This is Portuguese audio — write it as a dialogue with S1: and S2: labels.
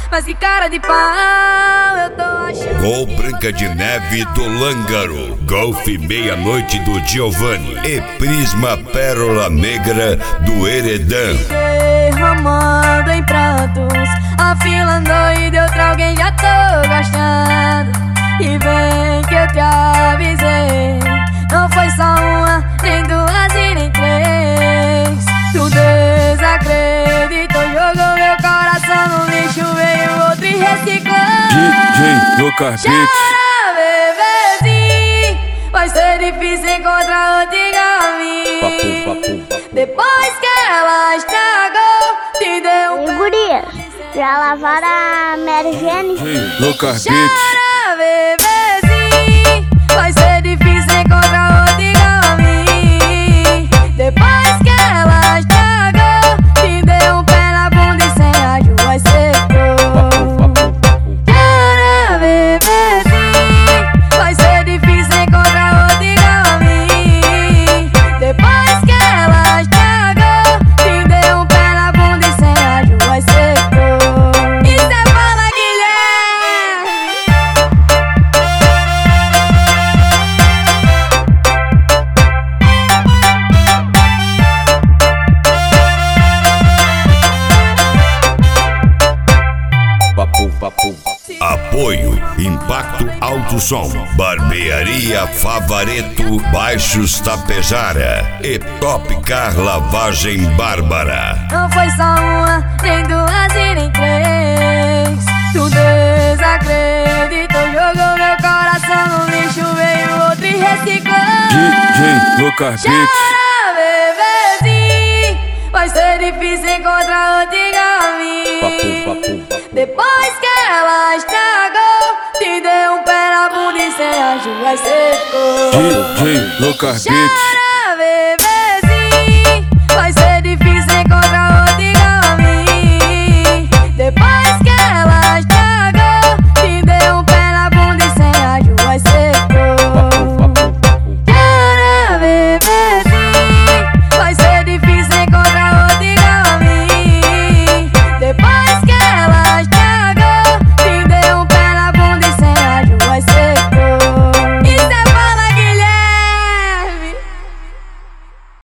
S1: Mas que cara de pau eu tô achando.
S2: Gol Branca de Neve do Lângaro, Golfe Meia-Noite do Giovanni e Prisma Pérola Negra do Heredan.
S1: Derramando em pratos, afilando e de outra alguém já tô gastando. E vem que eu te avisei, não foi só uma, nem duas e nem três. Tu desacreditou, jogou meu coração no lixo, veio outro e reciclou.
S3: DJ Lucas Beat.
S1: Chora, bebezinho, vai ser difícil encontrar outro igual a mim. Depois que ela estragou, te deu
S4: E gurias, já lavaram a Mary Jane?
S3: DJ Lucas Beat.
S1: Chora, bebezinho, vai ser difícil encontrar outro igual a mim. Depois que ela estragou, te deu um pé na bunda e sem rádio vai secou. Chora, bebezinho, vai ser difícil encontrar outro igual a mim. Depois que ela estragou, te deu um pé na bunda e sem rádio vai secou. Isso é fala, Guilherme.
S2: Apoio Impacto Alto Som, Barbearia Favareto, Baixos Tapejara e Top Car Lavagem Bárbara.
S1: Não foi só uma, nem duas e nem três. Tu desacreditou, jogou meu coração no lixo, veio outro e reciclou.
S3: DJ Lucas Beat.
S1: Chora, bebezinho, vai ser difícil encontrar outro igual a mim. Depois que ela estragou, te deu um pé na bunda e sem agir vai secou.
S3: DJ Lucas Beat.